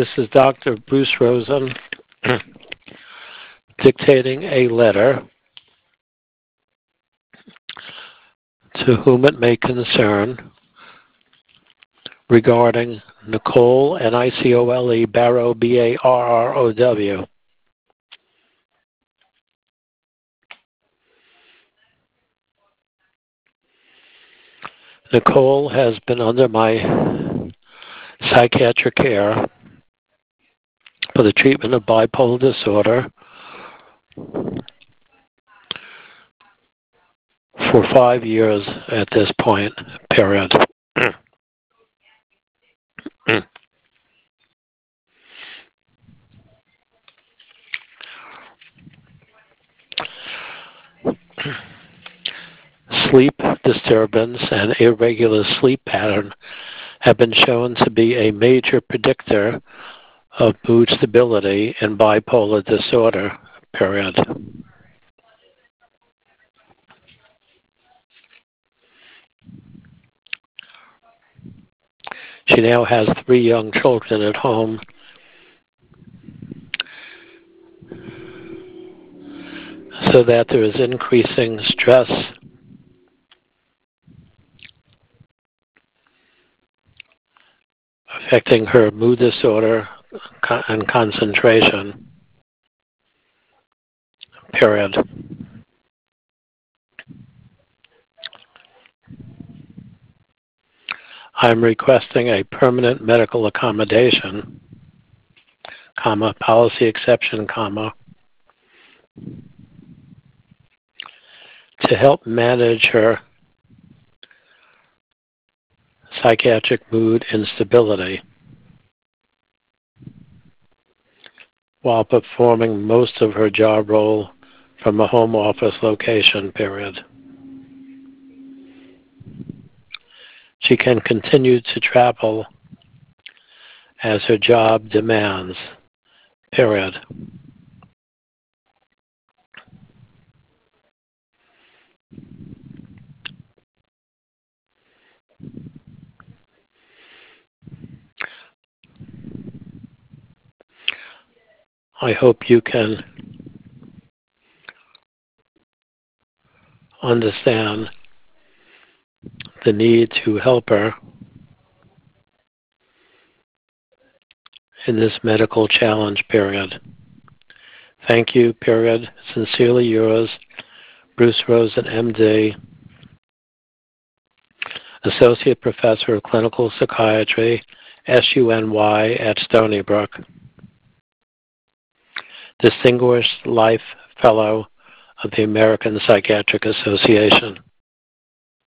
This is Dr. Bruce Rosen dictating a letter to whom it may concern regarding Nicole, Nicole, Barrow, Barrow. Nicole has been under my psychiatric care for the treatment of bipolar disorder for 5 years at this point, period. Sleep disturbance and irregular sleep pattern have been shown to be a major predictor of mood stability in bipolar disorder, period. She now has 3 young children at home. So that there is increasing stress affecting her mood disorder and concentration, period. I'm requesting a permanent medical accommodation, comma, policy exception, comma, to help manage her psychiatric mood instability while performing most of her job role from a home office location, period. She can continue to travel as her job demands, period. I hope you can understand the need to help her in this medical challenge, period. Thank you, period. Sincerely yours, Bruce Rosen, MD, Associate Professor of Clinical Psychiatry, SUNY at Stony Brook, Distinguished Life Fellow of the American Psychiatric Association.